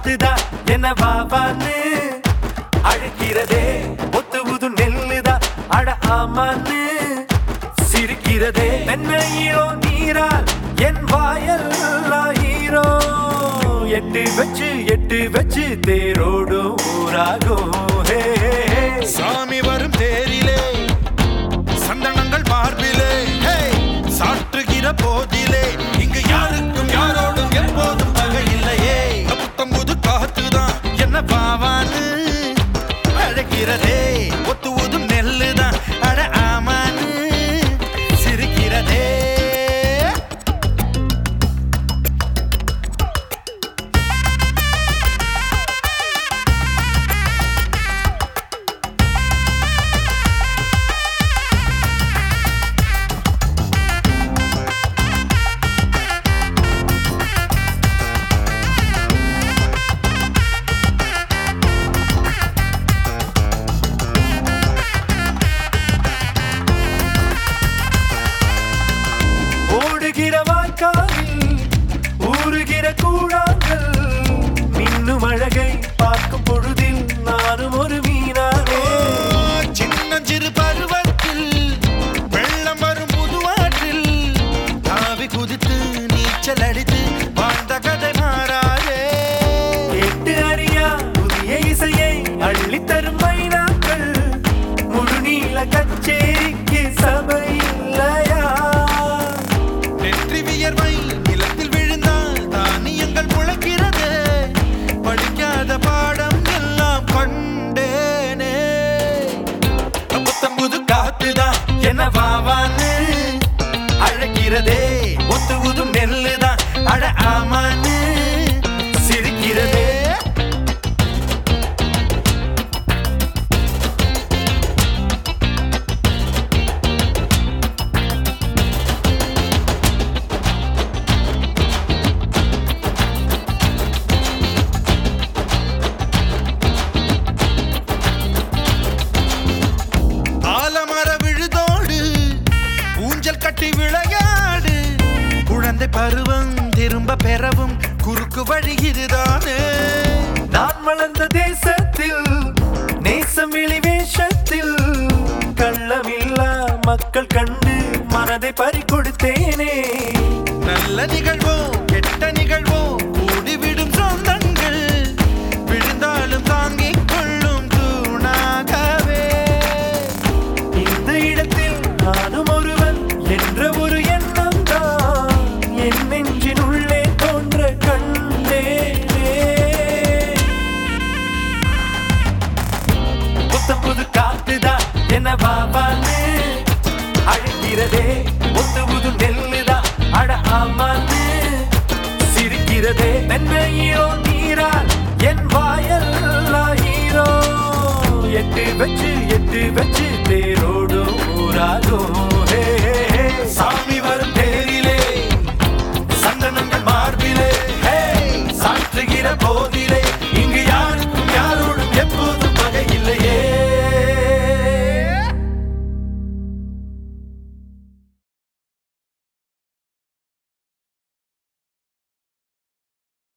காத்துதான் என்ன வாவான்னு அழைக்கிறதே. ஒத்து புது நெல்லுதான் அட ஆமான்னு சிரிக்கிறதே. என்ன ஹீரோ நீரால் என் வாயெல்லாம் ஹீரோ. எட்டு வச்சு தேரோடும் ஊராகும். சாமி வரும் தேரிலே சந்தனங்கள் மார்பிலே சாற்றுகிற போதிலே இங்கு யாருக்கும் யாரோடும் எப்போதும் பகை இல்லையே. புத்தம் புது காத்துதான் என்ன பாவான்னு அழைக்கிறதே. ஒத்து ஊதும் நெல்லுதான் அட ஆமான்னு சிரிக்கிறதே. ஊறுகிற கூழாங்கள் மின்னும் அழகை பார்க்கும் பொழுதில் நானும் ஒரு மீனானே. சின்னஞ்சிறு பருவத்தில் வெள்ளம் வரும் புதுவாற்றில் தாவி குதித்து நீச்சல் அடித்து வாழ்ந்த கதை மாறாதே. எட்டு அறியா புதிய இசையை அள்ளித்தரும் மைனாக்கள் முழு நீள கச்சேரிக்கு சபை இல்லையா. நெற்றி வியர்வை நிலத்தில் விழுந்தால் தானியங்கள் முளைக்கிறது. படிக்காத பாடம் எல்லாம் கண்டேனே. புத்தம் புது காத்துதான் என்ன வாவான்னு அழைக்கிறதே. ஒத்து ஊதும் நெல்லுதான் அட ஆமான்னு சிரிக்கிறதே. கட்டி விளையாடு குழந்தை பருவம் திரும்ப பெறவும் குறுக்கு வழி இதுதானே. நான் வளர்ந்த தேசத்தில் நேசம் வெளிவேஷத்தில் கள்ளமில்லா மக்கள் கண்டு மனதை பறிகொடுத்தேனே. நல்ல நிகழ்வோ கெட்ட நிகழ்வோ கூடிவிடும் சொந்தங்கள் விழுந்தாலும் தாங்கிக் கொள்ளும் தூணாகவே. இந்த இடத்தில் நானும் ஒருவன் என்ற ஒரு எண்ணம் தான் என் நெஞ்சின் உள்ளே தோன்ற கண்டேனே. புத்தம் புது காத்துதான் என்ன வாவான்னு அழைக்கிறதே. ஒத்து புது நெல்லுதான் அட ஆமான்னு சிரிக்கிறதே. என்ன ஹீரோ நீரால் என் வாயெல்லாம் ஹீரோ. எட்டு வச்சு தேரோடும் ஊராகும். சாமி வரும் தேரி